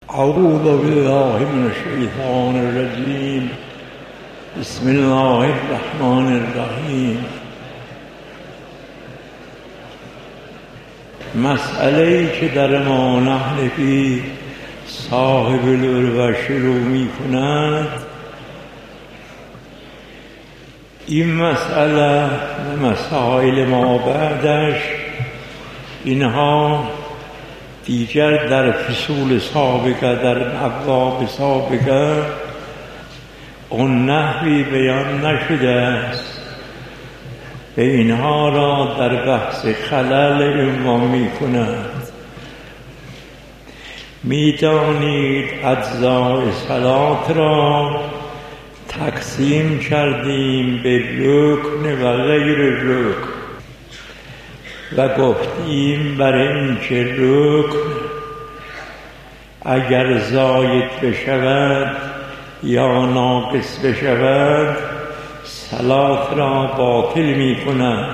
اعوذ بالله من الشیطان الرجیم. بسم الله الرحمن الرحیم. مسئله‌ای که در ما نحنفی صاحب العروة شروع می کند، این مسئله و مسائل ما بعدش، اینها دیگر در فصول سابقه، در ابواب سابقه اون نحوی بیان نشده است. به اینها را در بحث خلل عنوان می کند. می دانید اجزای صلات را تقسیم کردیم به رکن و غیر رکن و گفتیم برای اینکه رکن اگر زاید بشود یا ناقص بشود صلات را باطل می کند.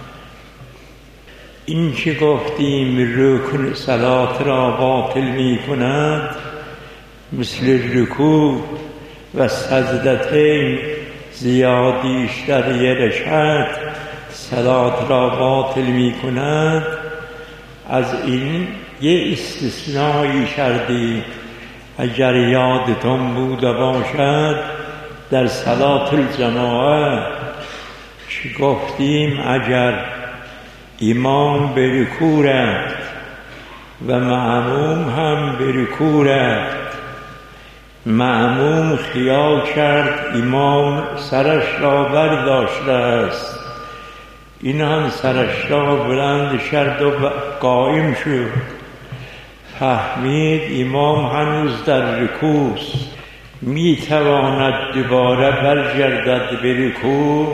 این که گفتیم رکن صلات را باطل می کند، مثل رکوع و سجدتین زیادیش در یک رکعت صلات را باطل می کند، از این یه استثنایی کردیم. اگر یادتون بوده باشد در صلات الجماعه که گفتیم اگر امام به رکوع رفت و مأموم هم به رکوع رفت، مأموم خیال کرد امام سرش را برداشته است، این هم سرش را بلند کرد و قائم شد، فهمید امام هنوز در رکوع است، می تواند دوباره برگردد به رکوع،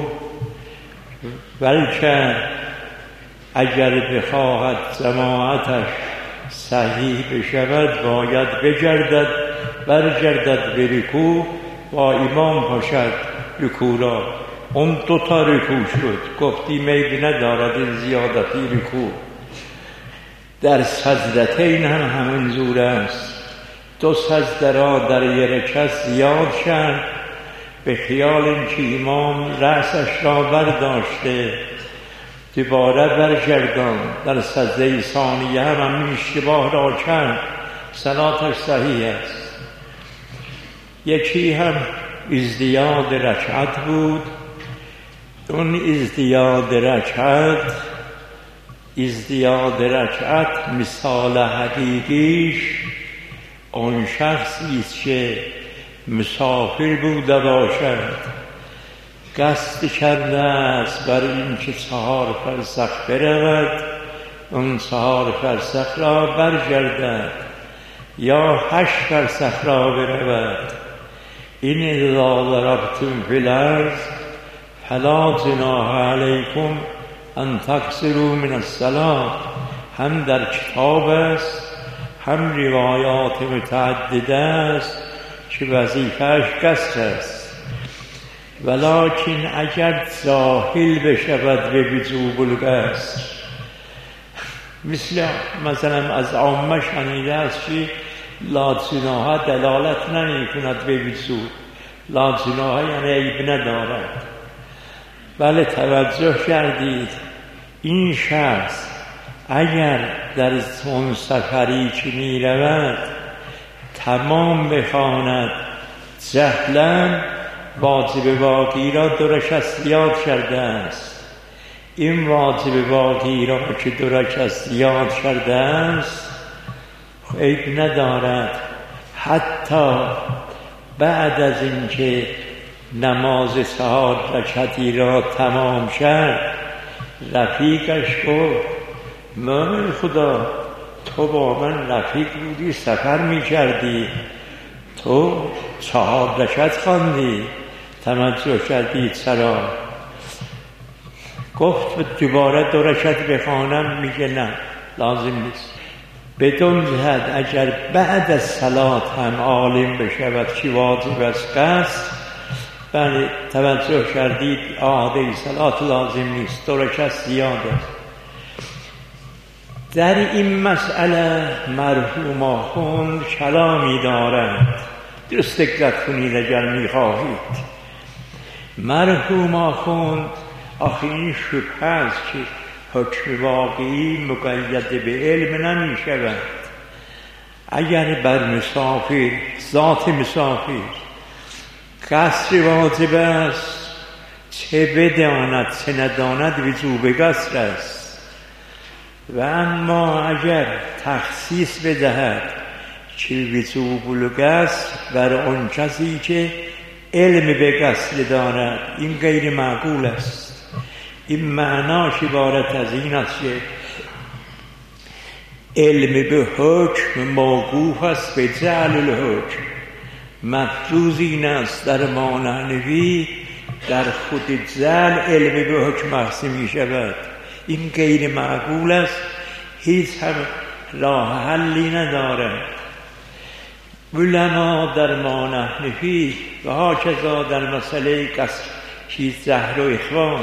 بلکه اگر بخواهد جماعتش صحیح بشود باید برگردد به رکوع با امام باشد رکوع را. اون 2 تا رکوع شد، گفتیم عیب ندارد این زیادتی رکوع. در سجدتین هم همین زور است. 2 سجده را در یک رکعت زیاد کرد به خیال اینکه امام رأسش را برداشته، دوباره برگردان. در سجده ثانیه هم اشتباه را کرد، صلاتش صحیح است. یکی هم ازدیاد رکعت بود. اون ازدیاد رکعت مثال حقیقیش اون شخصی است که مسافر بوده باشد، قصد کرده است بر این که 4 فرسخ برود، اون 4 فرسخ را برگردد یا 8 فرسخ را برود. این اذا ضربتم فی الارض فلا جناح علیکم ان تقصروا من الصلاة، هم در کتاب است هم روایات متعدده است که وظیفه‌اش قصر است. ولکن اگر ظاهر بشود به وجوب القصر، مثلا از عامه شنیده است که لا جناح دلالت نمی کند به وجوب، لا جناح یعنی عیب ندارد. بله، توجه کردید این شخص اگر در اون سفری که می رود تمام بخواند جهلا، واجب باقی را 2 رکعت زیاد کرده است. این واجب باقی را که 2 رکعت زیاد کرده است عیب ندارد. حتی بعد از اینکه نماز 4 رکعتی را تمام کرد، رفیقش گفت مومن خدا تو با من رفیق بودی، سفر می کردی، تو 4 رکعت خواندی، توجه کردی چرا؟ گفت دوباره 2 رکعت بخوانم؟ میگه نه لازم نیست. بدون جهت اگر بعد از صلات هم عالم بشود که واجب است قصد، بله توجه کردید اعاده صلات لازم نیست، 2 رکعت زیاده. در این مسئله مرحوم آخوند کلامی دارند، درست دقت کنید اگر میخواهید. مرحوم آخوند آخه این شبه است که حکم واقعی مقید به علم نمی شود. اگر بر مسافر، ذات مسافر قصر واجب است، چه بداند چه نداند وجوب قصر است. و اما اگر تخصیص بدهد که وجوب القصر بر آن کسی که علم به قصر دارد، این غیر معقول است. این معناش عبارت از این است که علم به حکم موقوف است به جعل الحکم. مفروض این است در مانعنوی در خود جعل علم به حکم مخصی می شود. این غیر معقول است، هیچ هم راه حلی ندارد. علما در مانعنوی و هاکذا در مسئله قصر زهر و اخوان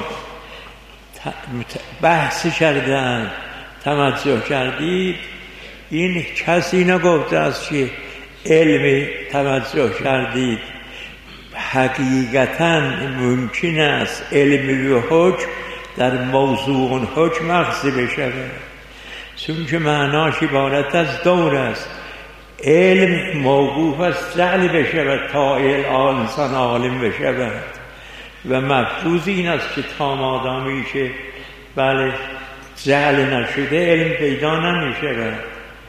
بحث کردن. توجه کردید؟ این کسی نگفته است که علم، توجه کردید، حقیقتا ممکن است علم به حکم در موضوع حکم اخذ بشود، چون که معناش عبارت از دور است. علم موقوف است جعل بشود تا انسان عالم بشود و مفروض این است که تا مادامی که بله جعل نشده علم پیدا نمیشود.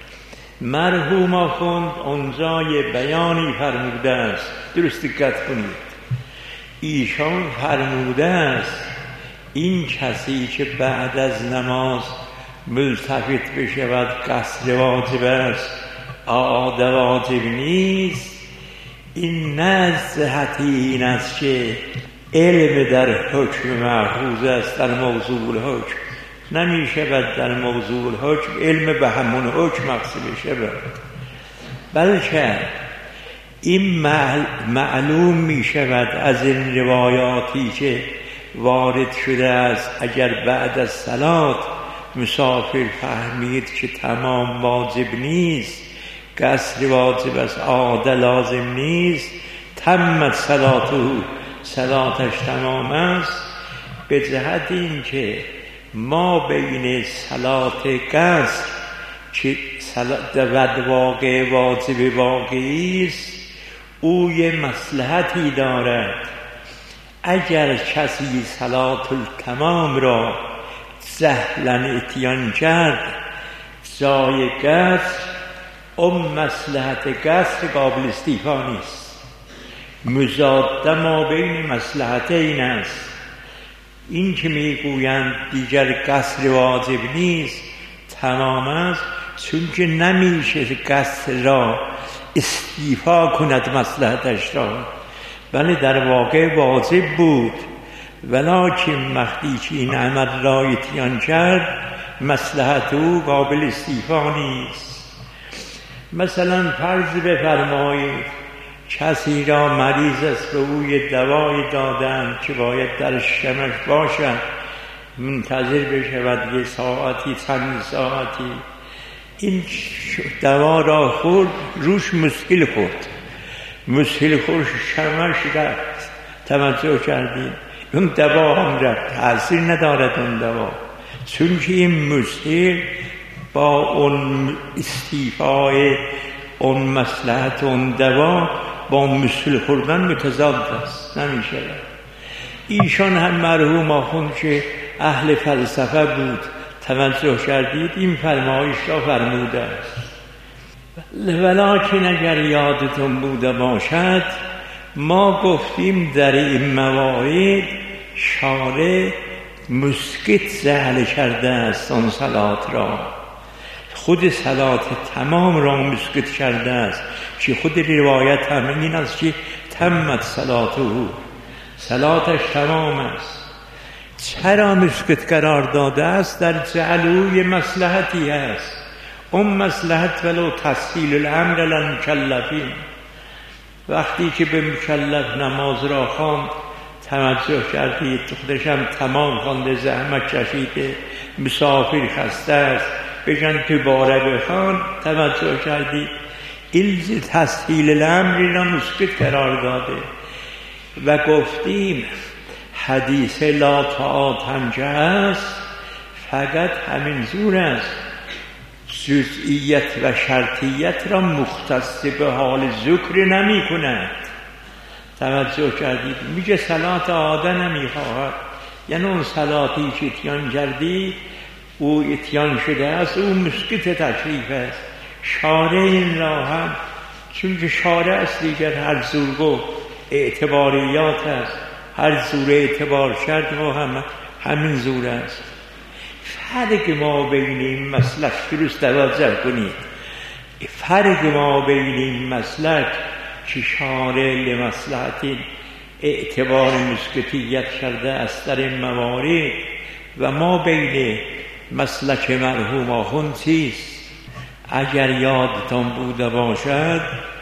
مرحوم آخوند اونجای بیانی فرموده است، درست دقت کنید. ایشان فرموده است این کسی که بعد از نماز ملتفت بشود قصر واجب است، عاد واجب نیست. این نزهتی این است که علم در حکم محفوظ است، در موضوع الحکم نمی شود در موضوع الحکم علم به همون حکم مقصود شود، بلکه این معلوم می شود از این روایاتی که وارد شده است. اگر بعد از صلات مسافر فهمید که تمام واجب نیست، قصر واجب است، عاده لازم نیست، تمت صلاتش تمام است. به جهت این که ما بین صلات قصر که در واقع واجب واقعی است، او یه مصلحتی دارد. اگر کسی صلات التمام را سهلا اتیان کرد جای قصر، اون مصلحت قصر قابل استیفا نیست. مزاده ما بین مصلحتین است. این که میگویند دیگر قصر واجب نیست تمام است، چون که نمیشه قصر را استیفا کند مصلحتش را، بله در واقع واجب بود، ولکن وقتی که این عمل را اتیان کرد مصلحت او قابل استیفا نیست. مثلا فرض بفرمایید کسی را مریض است به او یه دوایی دادن که باید در شمش باشد، منتظر بشود یه ساعتی چند ساعتی. این دوا را خورد، روش مشکل خورد شمش رفت. توجه کردید؟ اون دوا هم رفت، تأثیر ندارد اون دوا، چون که این مشکل با اون استیفای اون مصلحت اون دوا با مشکل خوردن متضاد است، نمیشه. ایشان هم مرحوم آخوند که اهل فلسفه بود، توجه کردید؟ این فرمایش را فرموده است. ولکن اگر یادتون بوده باشد ما گفتیم در این مواعید شارع مسکت جعل کرده است آن صلات را، خود صلات تمام را مسکت کرده است، که خود روایت هم این است که تمت صلاتش تمام است. چرا مسکت قرار داده است؟ در جعلوی مصلحتی است. اون مصلحت ولو تسهیل الامر للمکلفین. وقتی که به مکلف نماز را خواند، توجه کردید خودش هم تمام خوانده، زحمت کشیده، مسافر خسته است، بجن تو باره بخوان. توجه کردید این تسهیل الامر را مسکت قرار داده و گفتیم حدیث لا طاعات هم که هست فقط همین زور است، جزئیت و شرطیت را مختص به حال ذکر نمی کند. توجه کردید میگه صلات عاده نمی خواهد، یعنی اون صلاتی که اتیان کردی او اتیان شده است، او مسکت تشریف است. شارع این را هم چون که شارع است دیگر هر زور گفت اعتباریات است، هر زور اعتبار کرد و همین زور است. فرق ما بین این مسلک درست توجه کنید، فرق ما بین این مسلک که شارع لمصلحت اعتبار مسکتیت کرده است در این موارد و ما بین مسلک مرحوم آخوند چیست؟ اگر یادتان بوده باشد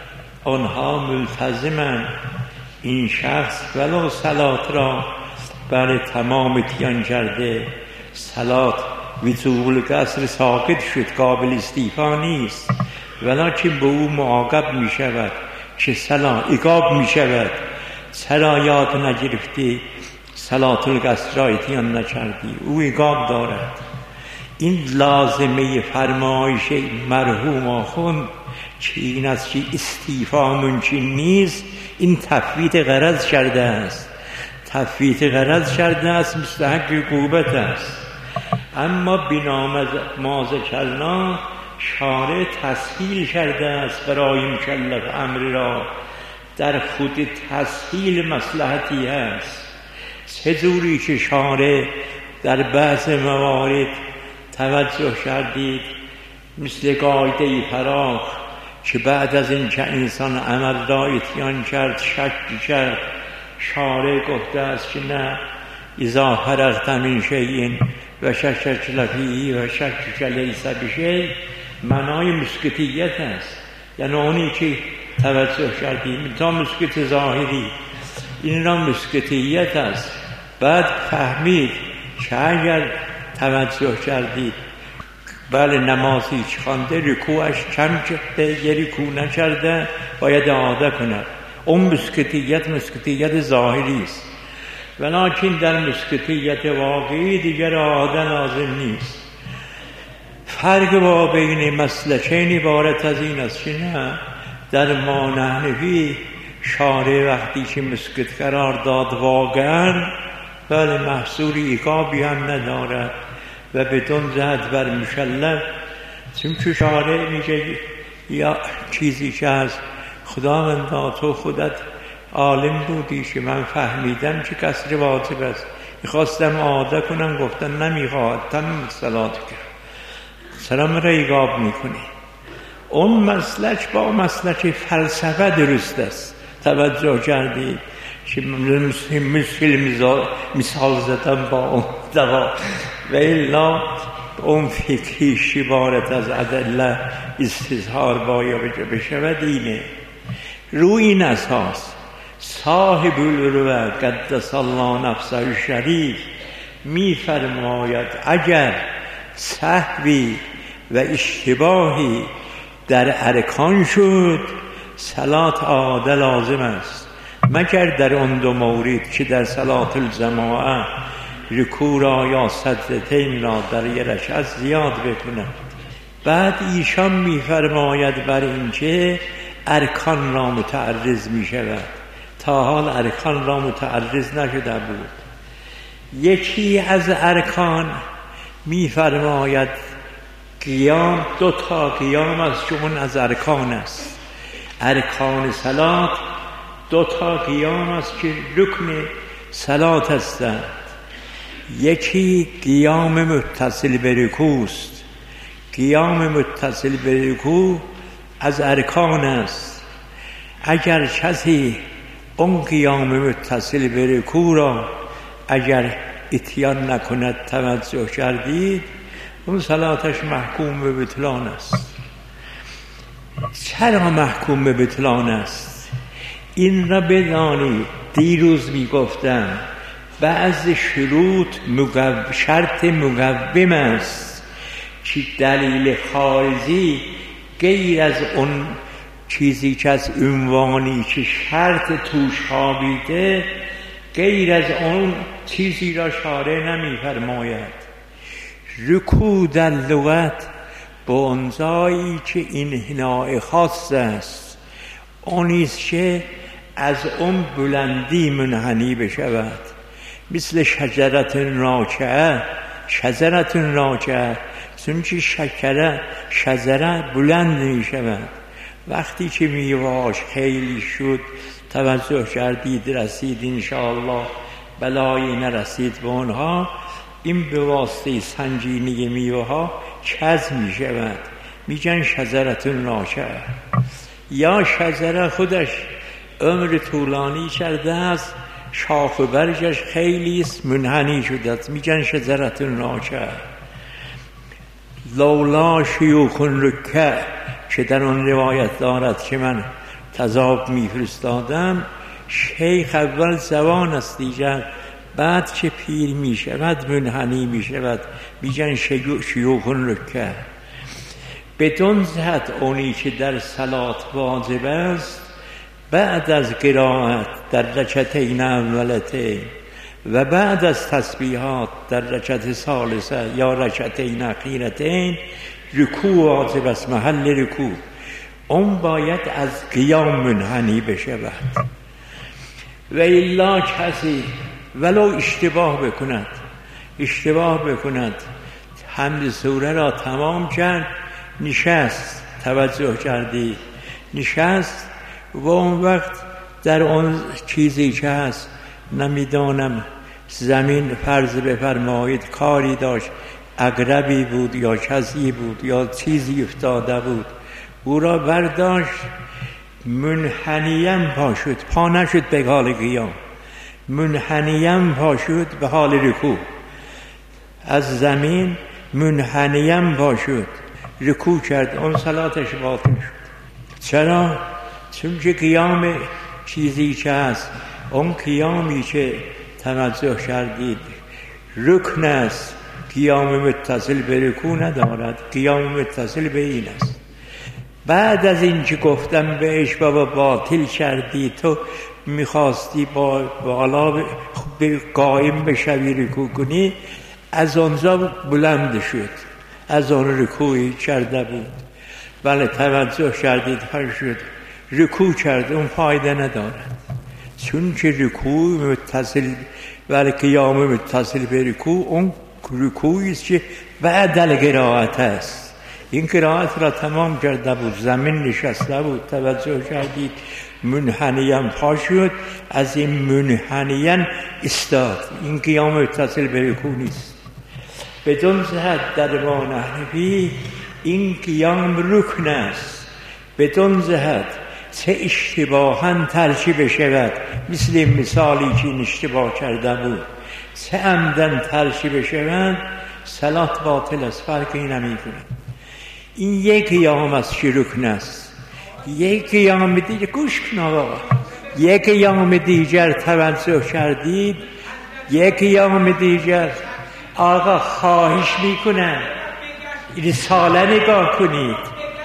آنها ملتزمند این شخص ولو صلات را برای تمام اتیان کرده، صلات ویتول قصر ساقط شد، قابل استیفا نیست، ولکن به او معاقب می شود که صلات عقاب می شود. چرا یاد نگرفتی صلات القصر را اتیان نکردی؟ او عقاب دارد. این لازمه فرمایش مرحوم آخوند که این است که استیفا ممکن نیست، این تفویت غرض کرده است. تفویت غرض کرده است مستحق عقوبت است. اما بنام ما ذکرنا شارع تسهیل کرده است برای مکلف امر را، در خود تسهیل مصلحتی است. چجوری که شارع در بعض موارد توجه کردید مثل قاعده فراخ که بعد از این که انسان عمل را اتیان کرد شک کرد، شارع گفته است که نه اذا فرغت من شیء و شکک لفیه و شکک لیس بشیء، معنای مسکتیت است. یعنی اونی که توجه کردیم تا مسکت ظاهری این را مسکتیت است. بعد فهمید که اگر توجه کردید بله نمازی که خوانده رکوعش کم کرده یا رکوع نکرده باید اعاده کند، اون مسکتیت ظاهری است. ولکن در مسکتیت واقعی دیگر اعاده لازم نیست. فرق با بین مسلکین عبارت از این است که نه در ما نحنفی شارع وقتی که مسکت قرار داد واقعا بله محصول عقابی هم ندارد و بدون زد بر مشلف، چون که شارع میگه یا چیزی که از خداوندا تو خودت عالم بودی که من فهمیدم که کسر واجب است، میخواستم اعاده کنم گفتن نمیخواد تمام صلات کرد، سلام را عقاب میکنی. اون مسلک با مسلک فلسفه درست است. توجه کردید که مثال زدم با اون دوا و الا اون فکریش عبارت از ادله استظهار باید بشود. اینه روی این اساس صاحب العروة قدس الله نفسه الشریف میفرماید اگر سهوی و اشتباهی در ارکان شد صلات عاده لازم است، مگر در اون دو مورد که در صلات الجماعه رکوع را یا سجدتین را در یک رکعت زیاد بکند. بعد ایشان میفرماید بر اینکه ارکان را متعرض می شود، تا حال ارکان را متعرض نشده بود. یکی از ارکان میفرماید قیام، 2 تا قیام است که اون از ارکان است. ارکان صلات 2 تا قیام است که رکن صلات هستند. یکی قیام متصل به رکوع است. قیام متصل به رکوع از ارکان است. اگر کسی اون قیام متصل به رکوع را اگر اتیان نکند، توجه کردید اون صلاتش محکوم به بطلان است. چرا محکوم به بطلان است؟ این را بدانید. دیروز میگفتم بعض شروط شرط مقوم است چی دلیل خارجی غیر از اون چیزی که از عنوانی که شرط توش خوابیده، غیر از اون چیزی را شارع نمی فرماید. رکوع در لغت به اونجایی که این حنای خاص است، اونیست که از اون بلندی منحنی بشود، مثل شجرت راکعه. شجرت راکعه چون که شجره بلند می شود. وقتی که میوه‌اش خیلی شد، توجه کردید رسید انشاءالله بلایی نرسید به اونها، این به واسطه سنگینی میوه‌ها کز می شود، میگن شجرت راکعه. یا شجره خودش عمر طولانی کرده است، شاخ و برگش خیلی منحنی شده است، میگن شجرت راکعه. لولا شیوخ رکع که در اون روایت دارد که من تذاب میفرستادم، شیخ اول زبان است، دیگر بعد که پیر می شود منحنی می شود، میگن شیوخ رکع. بدون جهت اونی که در صلات واجب است، بعد از قرائت در رکعتین اولتین و بعد از تسبیحات در رکعت ثالثه یا رکعتین اخیرتین رکوع واجب است. محل رکوع اون باید از قیام منحنی بشود. و الا کسی ولو اشتباه بکند حمد سوره را تمام کرد، نشست، توجه کردی، نشست و اون وقت در اون چیزی که هست نمیدانم زمین فرض بفرمایید کاری داشت، عقربی بود یا کسی بود یا چیزی افتاده بود، او را برداشت، منحنیم پا شد، پا نشد به حال قیام، منحنیم پا شد به حال رکوع، از زمین منحنیم پا شد رکوع کرد، اون صلاتش باطل شد. چرا؟ چون که قیام چیزی که هست، اون قیامی که توجه کردید رکن است، قیام متصل به رکوع ندارد، قیام متصل به این است. بعد از این که گفتم بهش بابا باطل کردی، تو میخواستی بالا به قائم بشوی رکوع کنی، از آنجا بلند شد، از آن رکوعی کرده بود. بله توجه کردید پر شد رکوع کرد، اون فایده ندارد، چون که رکوع متصل و قیام متصل به رکوع اون رکوعی است که بعد القرائت است. این قرائت را تمام کرده بود، زمین نشسته بود، توجه کردید منحنیاً پا شد، از این منحنیاً استاد، این قیام متصل به رکوع نیست. بدون جهت در ما نحوی این قیام رکن است، بدون جهت چه اشتباهاً ترکیب شود، مثل این مثالی که این اشتباه کرده بود، چه عمداً ترکیب شود، صلات باطل است، فرقی نمی کند. این یک قیام است که رکن است، یک قیام دیگر گوش کن آقا، یک قیام دیگر توجه کردید، یک قیام دیگر آقا خواهش میکنم رساله نگاه کنید،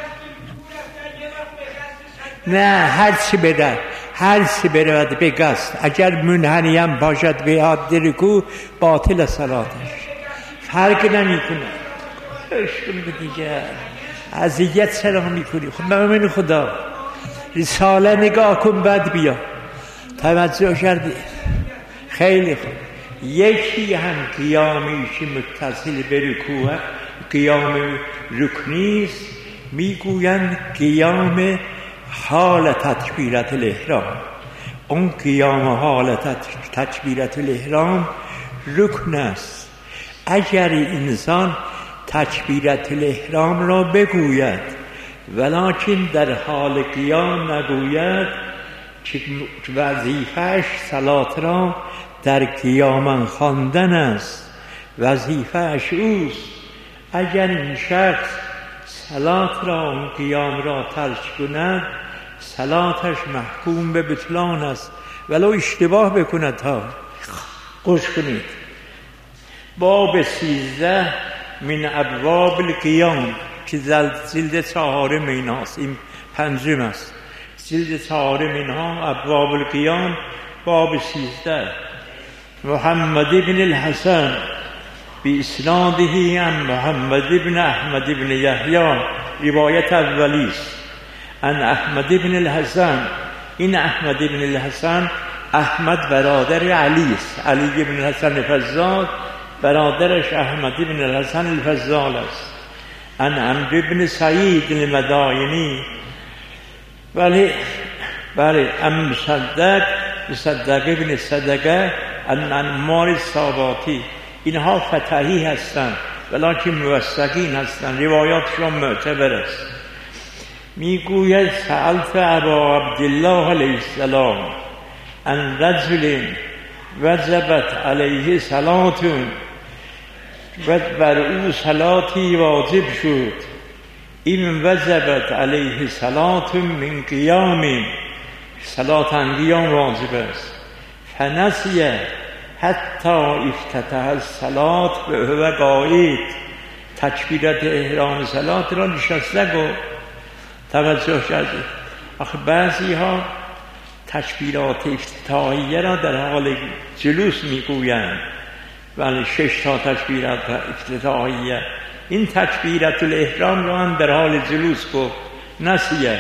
نه هر چی برود به قصد، اگر منحنیم باشد به حد رکوع باطل صلاتش، فرق نمیکنه. اشکال دیگر اذیت چرا میکنی؟ خب من خدا رساله نگاه کن بعد بیا. توجه کردی؟ خیلی خوب. یکی هم قیامی که متصل به رکوع، قیام رکنی است، میگویند قیام حال تکبیرت الاحرام. اون قیام حال تکبیرت الاحرام رکن است. اگر انسان تکبیرت الاحرام را بگوید ولکن در حال قیام نگوید، که وظیفه‌اش صلات را در قیام خواندن است، وظیفه‌اش اوست. اگر این شخص صلات را اون قیام را ترک کند، صلاتش محکوم به بطلان است، ولو اشتباه بکند. ها گوش کنید، باب 13 من ابواب القیام که جلد 4 ایناست، این 5 است. جلد 4 اینها ابواب القیام باب 13. محمد بن الحسن باسناده عن محمد بن احمد بن یحیی، روایت اولی است. عن احمد بن الحسن، این احمد بن الحسن احمد برادر علی است، علی بن الحسن الفضال برادرش احمد بن الحسن الفضال است. عن عمرو بن سعید المدائنی، بله ام مصدق بن صدقه عن عمار الصاباتی. اینها فتحی هستند ولکن موثقین هستند، روایاتشون معتبر است. میگوید سألت ابا عبدالله علیه السلام عن رجل وجبت علیه صلاة، و بر او صلاتی واجب شد، این وجبت علیه صلاة من قیام، صلاة قیام واجب است. فنسیه حتی افتتح الصلاة و هو قائد، تکبیرت احرام صلاة را نشسته گفت. توجه کردید؟ آخه بعضی ها تکبیرات افتتاحیه را در حال جلوس میگویند، ولی 6 تا تکبیرات افتتاحیه. این تکبیرت الاحرام را هم در حال جلوس گفت، نسیه.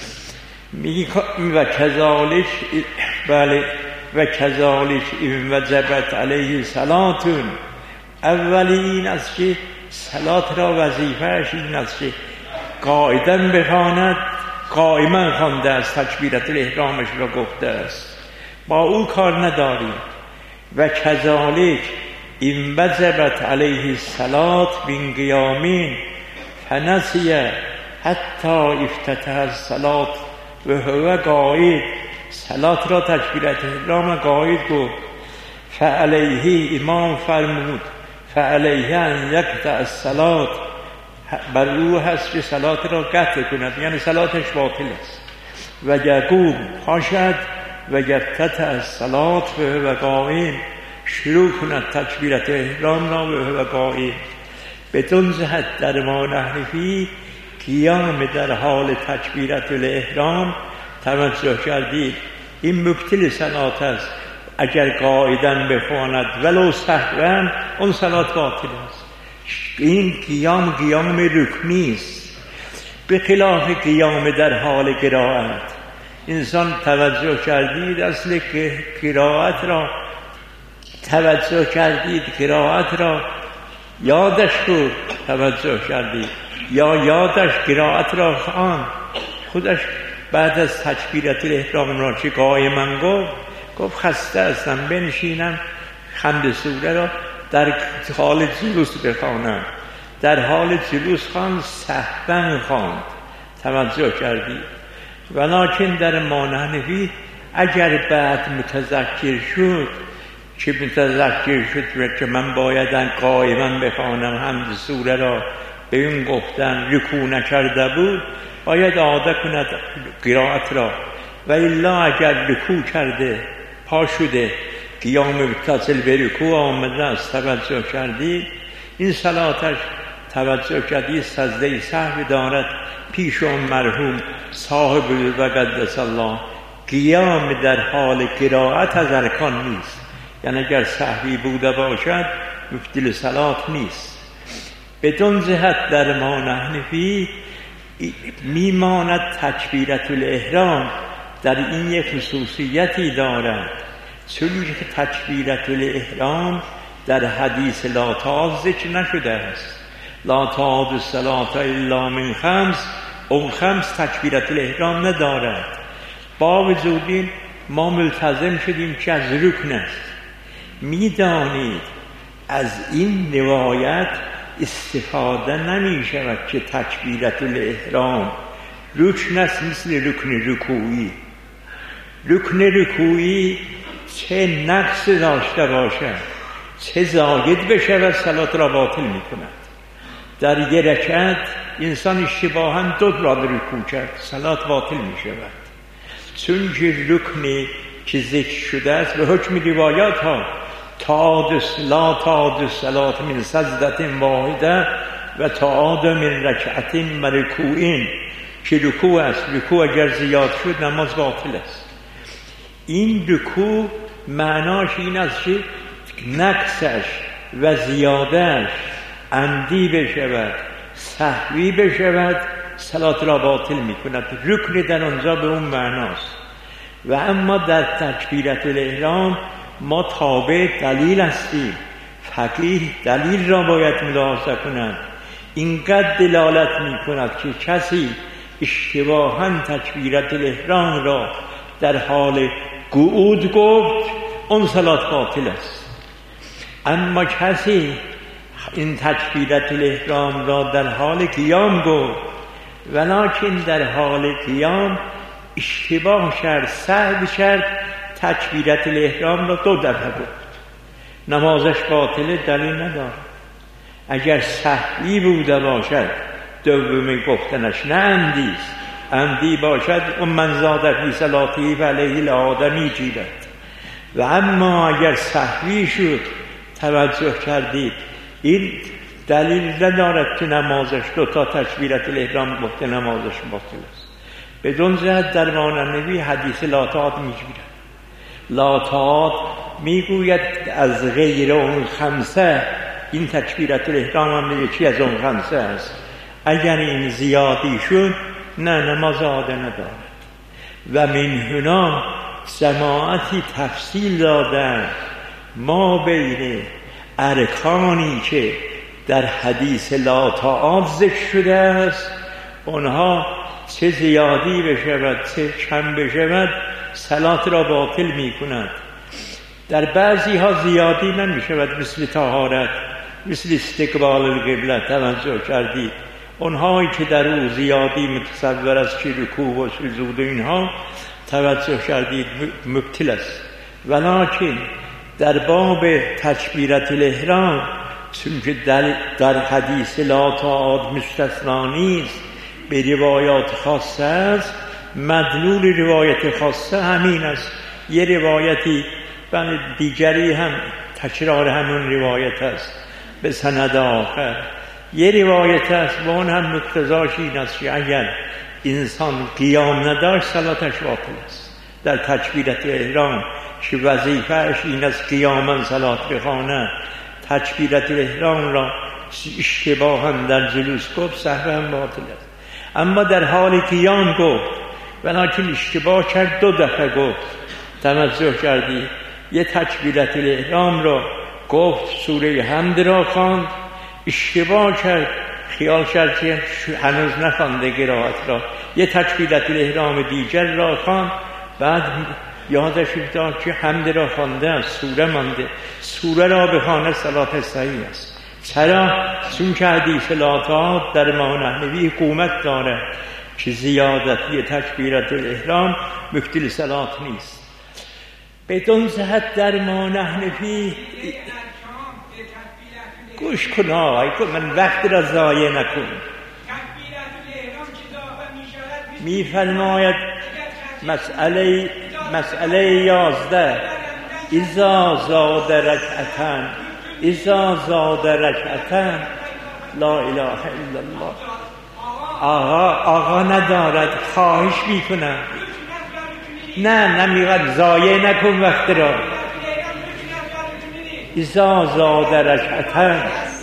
و کذالک، بله و کذالک این وجبت علیه صلاتون، اولی این است که صلات را وظیفه‌اش این است که قاعداً بخواند، قائما خوانده است، تکبیرت الاحرامش را گفته است، با او کار نداریم. و کذالک این وجبت علیه الصلاة من قیامین فنسیه حتی افتتح الصلاة و هو قائد، صلات را تکبیرت احرام قائد گفت. فعلیه امام فرمود فعلیه ان یقطع الصلاة، بر او هست که صلات را قطع کند، یعنی صلاتش باطل است. و یقوم پاشد و یفتتح الصلاة و هو قائم، شروع کند تکبیرت احرام را و هو قائم. بدون جهت در ما نحنفی قیام در حال تکبیرت الاحرام، توجه کردید این مبطل صلات است. اگر قاعداً بخواند ولو سهواً اون صلات باطل است. این قیام رکنی است، به خلاف قیام در حال قرائت. انسان توجه کردید اصل که قرائت را توجه کردید، قرائت را یادش بود، توجه کردید یا یادش قرائت را خواند، خودش بعد از تکبیرت الاحرام را که قائما گفت خسته هستم بنشینم حمد سوره را در حال جلوس بخوانم. در حال جلوس خواند، سهوا خواند، توجه کردید. ولکن در ما نحنفی اگر بعد متذکر شد که من باید قائما بخوانم حمد سوره را، به این گفتن رکوع نکرده بود، باید عاده کند قرائت را. و الا اگر رکوع کرده پا شده قیام متصل به رکوع آمده است، توجه کردید این صلاتش، توجه کردید سجده سهو دارد پیش اون مرحوم صاحب و قدس الله. قیام در حال قرائت از ارکان نیست، یعنی اگر سهوی بوده باشد مبطل صلات نیست. بدون جهت در ما نحنفی میماند تکبیرت الاحرام در این یک خصوصیتی دارد، چون که تکبیرت الاحرام در حدیث لا تعاد ذکر نشده است. لا تعاد الصلاة الا من خمس، اون خمس تکبیرت الاحرام ندارد. با وجود این ما ملتزم شدیم که از رکن است. میدانید از این روایت استفاده نمی شود که تکبیرت الاحرام رکن است مثل رکن رکوعی. رکن رکوعی چه نقص داشته باشد چه زاید بشود صلات را باطل می کند. در یک رکعت انسان اشتباهاً 2 رکوع کرد، صلات باطل می شود، چون که رکنی که ذکر شده است به حکم روایات ها لا تعاد الصلاة من سجدة واحده و تعاد من رکعت و رکوعین، که رکوع است. رکوع اگر زیاد شد نماز باطل است. این رکوع معناش این است که نقصش و زیادهش عمدی بشود، سهوی بشود، صلات را باطل می کند. رکن در آنجا به اون معناست. و اما در تکبیرت الاحرام ما تابع دلیل هستیم. فقیه دلیل را باید ملاحظه کند. اینقدر دلالت می کند که کسی اشتباهاً تکبیرت الاحرام را در حال قعود گفت، اون صلات باطل است. اما کسی این تکبیرت الاحرام را در حال قیام گفت، ولکن در حال قیام اشتباه کرد، سهو کرد، تکبیرت الاحرام را 2 دفعه گفت، نمازش باطله، دلیل نداره. اگر سهوی بوده باشد دومی گفتنش نه عمدی است، عمدی باشد اون من زاد فی صلاته فعلیه الآدمی جیرد. و اما اگر سهوی شد، توجه کردید این دلیل ندارد که نمازش 2 تا تکبیرت الاحرام گفته نمازش باطل است. بدون جهت در ماننوی حدیث لا تعاد میگیرد. لا تعاد میگوید از غیر اون 5 این تکبیرت الاحرام هم یکی از اون 5 است. اگر این زیادی شد نه، نماز عاده ندارد. و من هنا جماعتی تفصیل دادن ما بین ارکانی که در حدیث لا تعاد ذکر شده است، اونها چه زیادی بشود چه کم بشود صلات را باطل می کند. در بعضی ها زیادی نمی شود، مثل طهارت، مثل استقبال القبله. توجه کردید اونهایی که در او زیادی متصور است که رکوع و سجود اینها، توجه کردید مبطل است. ولکن در باب تکبیرت الاحرام، چون که در حدیث لا تعاد مستثنا نیست، به روایات خاصه است، مدلول روایت خاصه همین است. یه روایتی و دیگری هم تکرار همون روایت است به سند آخر. یه روایت است و اون هم مقتضاش این است که اگر انسان قیام نداشت صلاتش باطل است. در تکبیرت احرام که وظیفه‌اش این است قیاما صلات بخواند، تکبیرت احرام را اشتباها در جلوس گفت، سهوا باطل است. اما در حال قیام گفت، ولکن اشتباه کرد 2 دفعه گفت. توجه کردی یه تکبیرت الاحرام را گفت، سوره حمد را خواند، اشتباه کرد، خیال کرد که هنوز نخوانده قرائت را، یه تکبیرت الاحرام دیگر را خواند، بعد یادش افتاد که حمد را خوانده است، سوره مانده، سوره را بخواند صلات صحیح است. چرا؟ چون که حدیث لا تعاد در ماننوی قومت داره که زیادتی تکبیرت الاحرام مبطل صلات نیست. بدون جهت در ماننوی گوش کن آقای، من وقت را ضایع نکن. میفرماید مسئله 11 اذا زاد رکعتن، اذا زاد رکعتن لا اله الا الله. آقا ندارد، خواهش میکنم. نه نمیگم، ضایع نکن وقت را. اذا زاد رکعتن،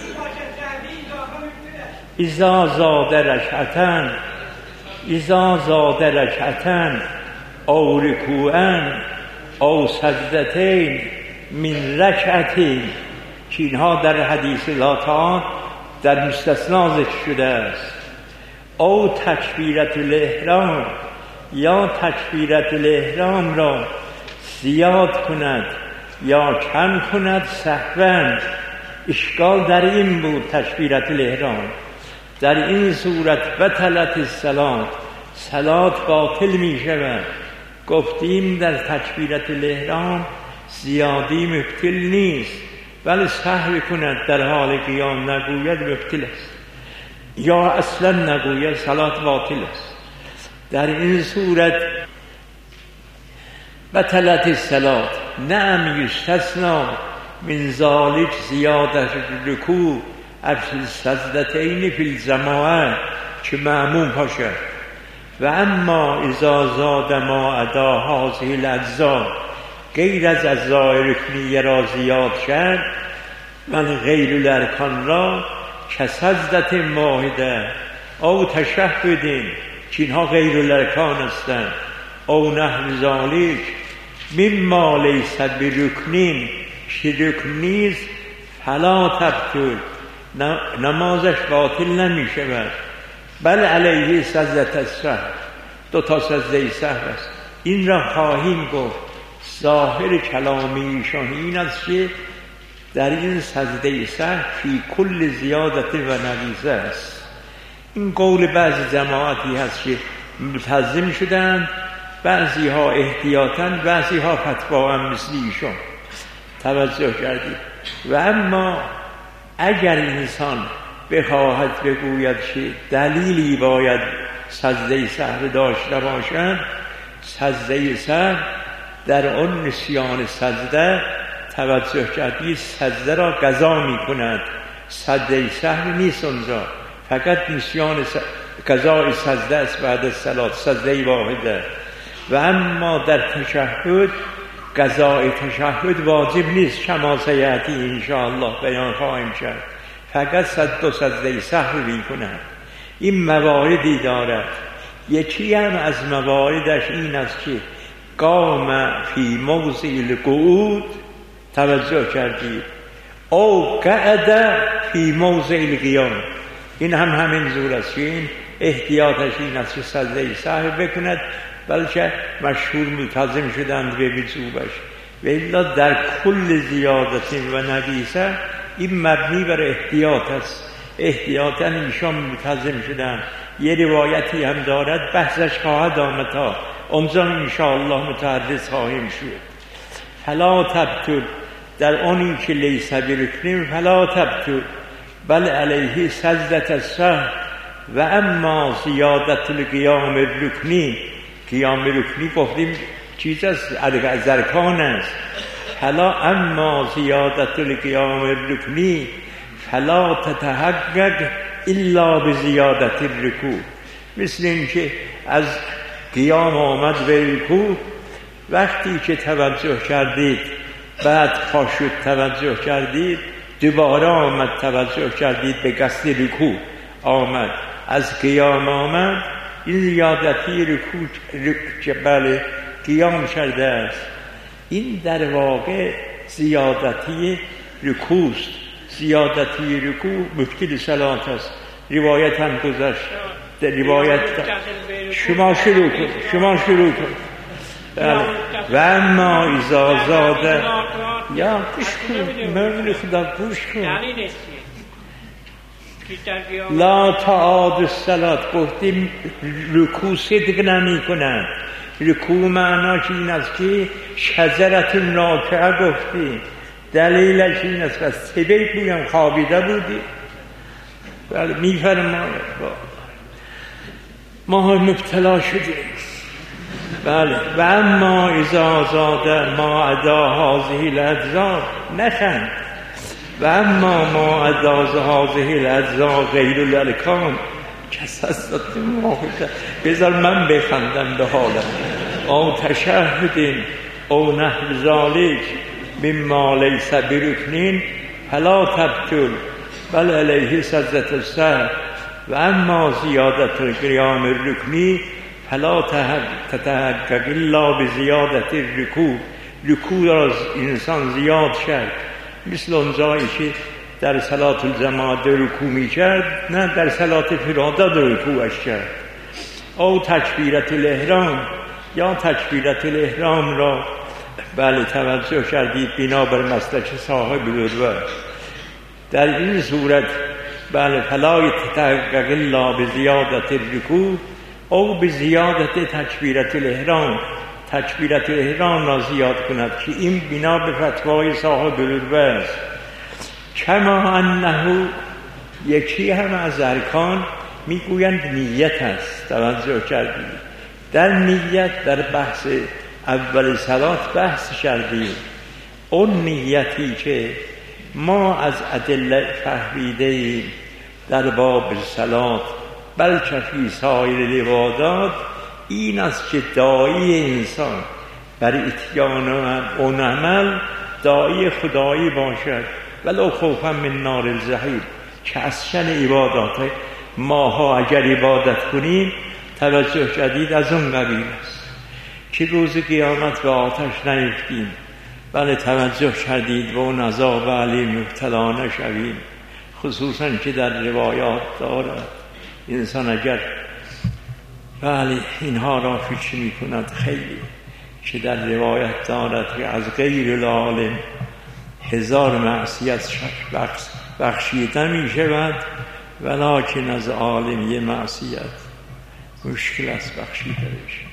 اذا زاد رکعتن، اذا زاد رکعتن او رکوعن او سجدتین من رکعتین، که اینها در حدیث لا تعاد در مستثنا ذکر شده است. او تکبیرت الاحرام، یا تکبیرت الاحرام را زیاد کند یا کم کند سهواً. اشکال در این بود تکبیرت الاحرام. در این صورت بطلت الصلاة، صلات باطل می شود. گفتیم در تکبیرت الاحرام زیادی مبطل نیست، ولی سهو کند در حال قیام نگوید مبطل است، یا اصلا نگوید صلات باطل است. در این صورت بطلت الصلاة. نعم یستثنا من ذالک زیادت رکوع سجدتین فی الجماعه که مأموم باشه. و اما اذا زاد ما عدا هذه الاجزاء، غیر از اجزای رکنیه را زیاد کرد من غیر الارکان را که سجدت واحده او تشهدین که اینها غیر الارکان هستند، او نحو ذالک مما لیس برکنین که رکن نیست فلا تبطل، نمازش باطل نمی شود. بل علیه سجدة السهو، دو تا سجده سهو است. این را خواهیم گفت. ظاهر کلام ایشان این است که در این سجده سهو فی کل زیادت و نقیصه است. این قول بعضی جماعتی هست که ملتزم شدند، بعضی ها احتیاطاً، بعضی ها فتوا هم مثل ایشان. توجه کردید. و اما اگر انسان بخواهد بگوید که دلیلی باید سجده سهو داشته باشد، سجده سهو در آن نسیان سجده، توجه کردید، سجده را قضا می کند، سجده سهو نیست اونجا، فقط نسیان قضای سجده است بعد از صلات، سجده واحده. و اما در تشهد قضای تشهد واجب نیست، کما سیأتی انشاءالله بیان خواهیم کرد، فقط سجده سهو می کند. این مواردی دارد. یکی هم از مواردش این است که قام فی موضع القعود، توجه کردید، او قعد فی موضع القیام، این هم همین زور است که این احتیاطش این است که سجده سهو بکند، بلکه مشهور ملتزم شدند به وجوبش. و الا در کل زیادت و نقیصه این مبنی بر احتیاط است، احتیاطاً ایشان ملتزم شدند. یه روایتی هم دارد، بحثش خواهد آمد تا اونجا انشاءالله متحدث خواهیم شد. فلا تبطل، در آنی که لیس برکن فلا تبطل بل علیه سجدة السهو. و اما زیادت القیام الرکنی، قیام رکنی گفتیم چیز از ارکان است. فلا اما زیادت القیام الرکنی فلا تتحقق الا بزیادت الرکوع. مثل اینکه از قیام آمد به رکوع، وقتی که توجه کردید بعد خاشد توجه کردید، دوباره آمد توجه کردید به قصد رکوع آمد، از قیام آمد، این زیادتی رکوع که بله قیام کرده است، این در واقع زیادتی رکوع است. زیادتی رکوع مبطل صلات است. روایت هم گذشت، در روایت شما شروع کن. و اما اذا زاده، یا گوش کن، مؤمن خدا گوش کن، لا تعاد الصلات، گفتیم رکوع صدق نمی کنند. رکوع معناش این است که شجرت ناکعه گفتیم، دلیلش این است که سبیل بویم خوابیده بودی. بله میفرماید ما مبتلا شدیم. بله. و اما اذا زاد ما عدا هذه الاجزاء، نخند، و اما ما عدا هذه الاجزاء غیر الارکان کسست واحده، بذار من بخندم به حالم، او تشهدین او نحو ذالک مما لیس برکنین فلا تبطل بل علیه سجدة السهو. و اما زیادت القیام الرکنی فلا تتحقق الا بزیادت الرکوع. رکوع را انسان زیاد کرد، مثل اون جایی که در صلات الجماعت رکوع می کرد، نه در صلات فراده رکوعش کرد. او تکبیرت الاحرام، یا تکبیرت الاحرام را بله توجه کردید بنابر مسلک صاحب العروة، در این صورت بله فلا تتحقق الا بزیادت الرکوع او بزیادت تکبیرت الاحرام، تکبیرت الاحرام را زیاد کند که این بنا به فتوای صاحب العروة است. کما انه، یکی هم از ارکان میگویند نیت است. توجه کردید در نیت در بحث اول صلات بحث کردیم. اون نیتی که ما از ادله فهمیده در باب صلات بلکه فی سایر العبادات این است که داعی انسان بر اتیان اون عمل داعی خدایی باشد ولو خوفا من نار الجحیم، که اصلا عبادات ماها اگر عبادت کنیم توجه جدید از اون قبیل است که روز قیامت به آتش نیفتیم، بله توجه شدید به اون عذاب علیم مبتلا نشویم. خصوصا که در روایات دارد انسان اگر بله اینها را فکر می کند خیلی، که در روایت دارد که از غیر العالم 1000 معصیت بخشیده می شود، ولکن از عالم یه معصیت مشکل است بخشیده بشه.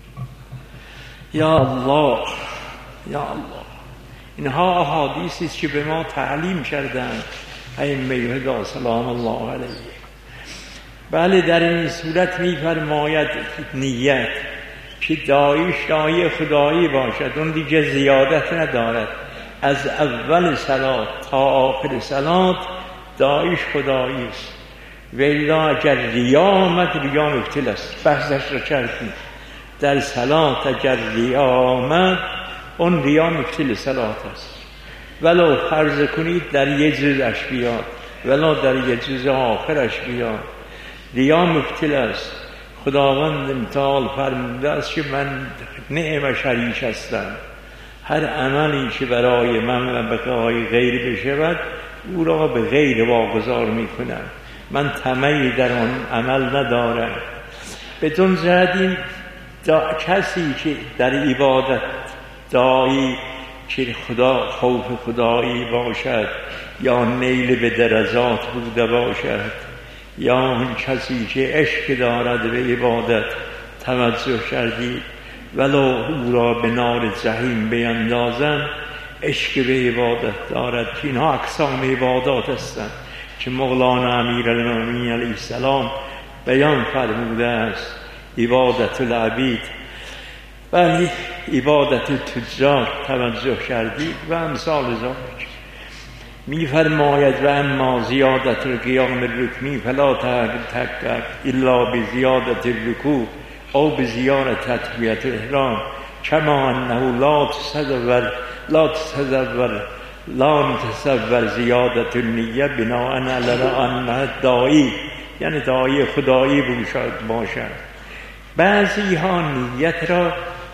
یا الله یا الله، اینها احادیثی است که به ما تعلیم کردند ائمه هدا سلام الله علیه. بله در این صورت می‌فرماید نیت که داعیش داعی خدایی باشد، اون دیگه زیادت ندارد، از اول صلات تا آخر صلات داعیش خدایی است. ولی اگر ریا آمد، ریا مبتل است، بحثش را کردیم. در صلات اگر ریا آمد اون ریا مبتل صلات است، ولو فرض کنید در یه جزش بیاد ولو در یه جز آخرش بیاد، ریا مبتل است. خداوند امتحال فرموده است که من نعم شریک هستم، هر عملی که برای من و برای غیر بشود او را به غیر واگذار میکنم، من طمعی در آن عمل ندارم. بدون زدیم کسی که در عبادت داعی که خدا خوف خدایی باشد یا نیل به درجات بوده باشد، یا اون کسی که عشق دارد به عبادت توجه کردید ولو او را به نار جحیم بیندازن، عشق به عبادت دارد که اینها اقسام عبادات هستند که مولانا امیرالمومنین علیه السلام بیان فرموده است. عبادت العبید، ولی عبادت تجار توجه کردید و امثال ذالک. می فرماید و اما زیادت القیام الرکنی فلا تحقق الا بزیادت الرکوع او بزیارت تطویت الاحرام، کما انه لا تصور زیادت النیه بناء علی ان داعی، یعنی داعی خدایی باشد. بعضی ها نیت را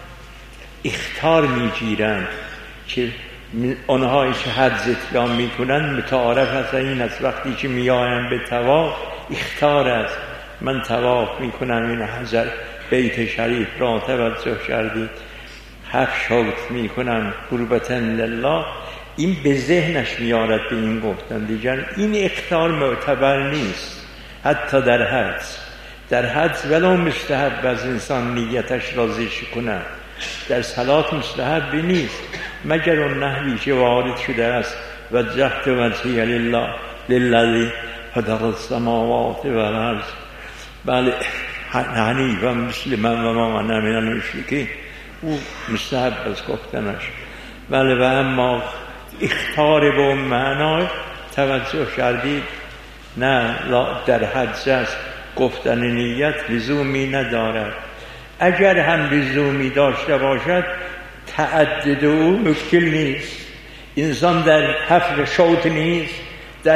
اختار میگیرند که آنهایی که حج اتیان میکنند متعارف است این است وقتی که میآیند به طواف اختار است، من طواف میکنم این حجر بیت شریف را توجه کردید 7 شوط میکنم قربتا لله، این به ذهنش میارد به این گفتن دیگر این اختار معتبر نیست. حتی در حج ولو مستحب از انسان نیتش را ذکر کند، در صلات مستحب نیست مگر اون نحوی که وارد شده است وجهت وجهی لله للذی فطر السماوات والارض، بله حنیفا مسلما و ما انا من المشرکین، او مستحب از گفتنش. بله و اما اختار به اون معنا توجه کردید نه در حج است گفتن نیت لزومی ندارد. اگر هم لزومی داشته باشد تعدد او مشکل نیست. انسان در 7 شوط نیست، در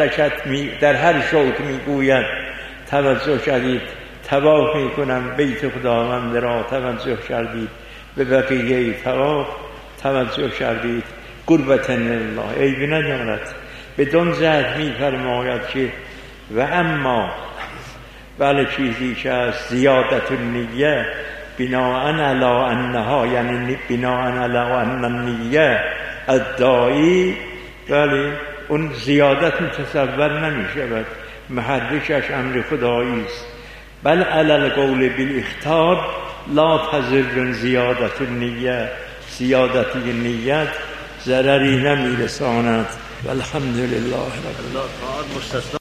هر شوط میگوید توجه کردید طواف میکنم بیت خداوند را توجه کردید، به بقیه طواف توجه کردید قربتا لله، عیبی ندارد. بدون زد میفرماید که و اما بله چیزی که از زیادت النیه بناء علی انها، یعنی بناء علی ان النیه الداعی، بله اون زیادت متصور نمی شود، محرکش امر خدایی است. بل علی القول بالاختار لا تضر زیادت النیه، زیادت نیت ضرری نمی رساند. والحمد لله رب العالمین.